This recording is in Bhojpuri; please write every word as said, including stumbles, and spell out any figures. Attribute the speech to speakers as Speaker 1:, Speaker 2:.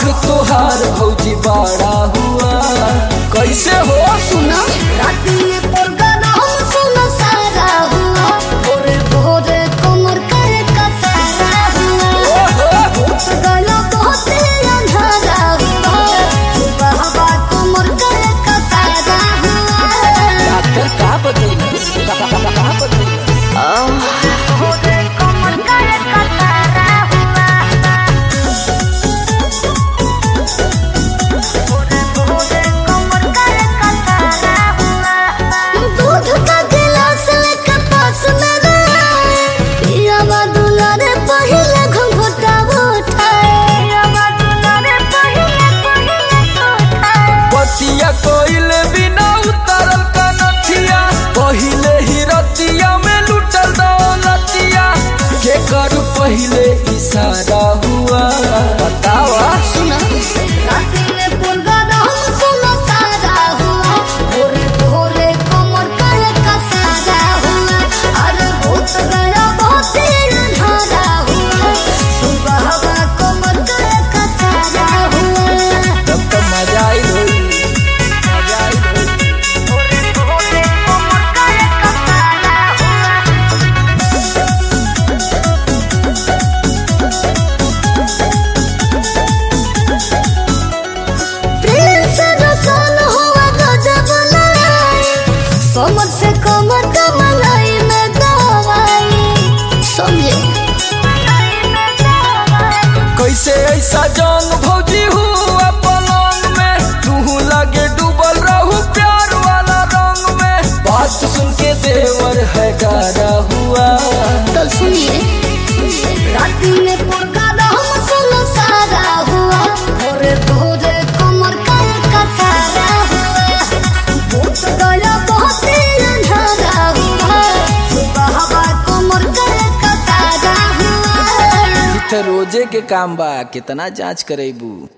Speaker 1: तोहार भौजी बड़ा हुआ कैसे हो
Speaker 2: सुना राती प्रोग्राम सुना सारा हुआ भोरे भोरे कमर कर कसारा हुआ उठ गया बहुते अंधारा हुआ सुबह हवा कमर कर कसारा हुआ
Speaker 1: डॉक्टर का बदल का बदल
Speaker 2: भोरे कमर कर कसारा हुआ भोरे भोरे कमर कर कसारा हुआ दूध का गिलास लेकर पास में रहे पिया बदुला रे पहले घुंघटा उठाए पिया बदुला रे पहले पहले उठाए
Speaker 1: पतिया कोइले बिना उतरल का नथिया पहिले ही रतिया में लुटल दौलतिया के करू पहिले इशारा हुआ बतावा
Speaker 2: सुना राती में प्रोग्राम सुना सारा हुआ भोरे भोरे कमर कर कसारा हुआ अरे भूत गया बहुत अंधारा हुआ सुबह हवा कमर कर कसारा हुआ
Speaker 1: तब तो मजा आई होई मजा आई होई
Speaker 2: भोरे भोरे कमर कर कसारा हुआ प्रेम से रसन हुआ गजब लड़ाई समझ से कमर कमलाई में दवाई समझे
Speaker 1: कैसे ऐसा जंग भौजी हुआ पलंग में तू लगे डूबल रहू प्यार वाला रंग में बात सुन के देवर है डरा हुआ
Speaker 2: तो सुनिए राती में प्रोग्राम सुनो सारा हुआ भोरे भोरे कमर कर कसारा हुआ भूत गया बहुत अंधारा हुआ सुबह हवा कमर कर कसारा हुआ
Speaker 1: इथे रोजे के काम बा कितना जांच करेबू।